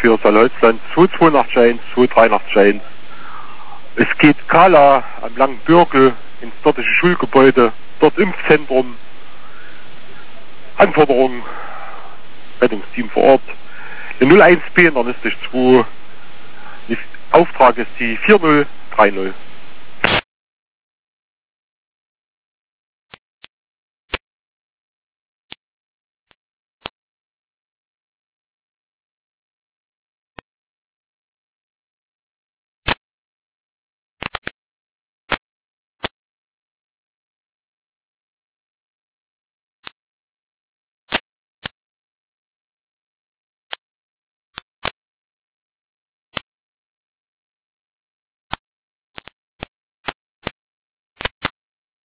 für Salholzland 2281, 2381. Es geht Kala am Langen Bürgel ins dortige Schulgebäude, dort Impfzentrum. Anforderungen, Rettungsteam vor Ort. Die 01B in der Liste 2. Auftrag ist die 4030.